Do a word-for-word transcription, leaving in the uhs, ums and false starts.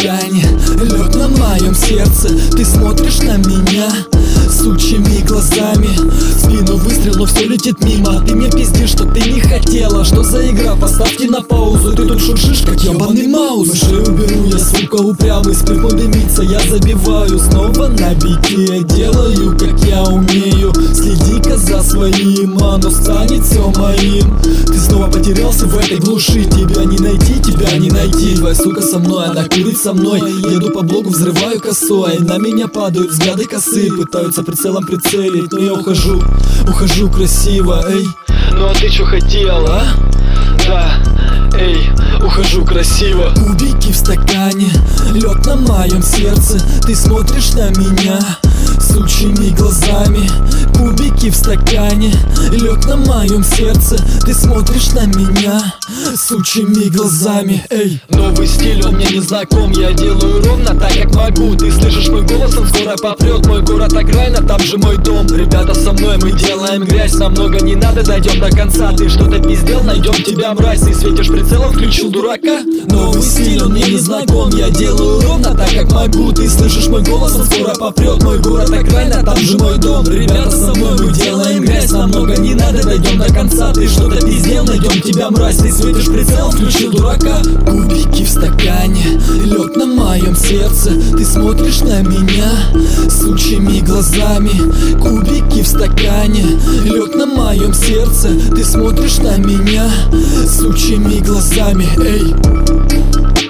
стакане, лед на моем сердце. Ты смотришь на меня сучьими глазами. В спину выстрел, но все летит мимо. Ты мне пиздишь, что ты не хотела. Что за игра? Поставьте на паузу. Ты тут шуршишь, как ебаный маус. Мышей уберу, я сука упрямый. Спиртом дымится, я забиваю снова на бите. Делаю, как я умею. Следи-ка за своим, оно станет все моим. Ты снова потерялся в этой глуши. Тебя не найти, тебя не найти. Твоя сука со мной, она курит со мной. Еду по блогу, взрываю косой. На меня падают взгляды косы. Пытаются прицелом прицелить, но я ухожу, ухожу красиво, эй. Ну а ты чё хотела, а? Да, эй, ухожу красиво. Кубики в стакане, лед на моем сердце. Ты смотришь на меня сучьими глазами. Кубики в стакане, лед на моем сердце. Ты смотришь на меня сучьими глазами, эй. Новый стиль, он мне не знаком. Я делаю ровно так, как могу. Ты слышишь мой голос, он скоро попрет. Мой город окраина, там же мой дом. Ребята со мной, мы делаем грязь. Нам много не надо, дойдем до конца. Ты что-то пиздел, найдем тебя, мразь. Ты светишь прицелом, включил дурака. Новый стиль, он мне не знаком. Я делаю ровно так, как могу. Ты слышишь мой голос, он скоро попрет. Мой город окраина, там же мой дом. Ребята со мной, мы делаем грязь. Нам много не надо, дойдем до конца. Ты что-то пиздел, найдем тебя, мразь. Ты светишь прицел, включил дурака. Кубики в стакане, лед на моем сердце. Ты смотришь на меня сучьими глазами. Кубики в стакане, лед на моем сердце. Ты смотришь на меня сучьими глазами, эй.